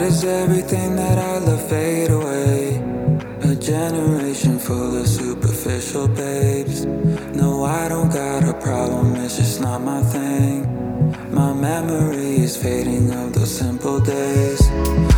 does everything that I love fade away? A generation full of superficial babes. No, I don't got a problem, it's just not my thing. My memory is fading of those simple days.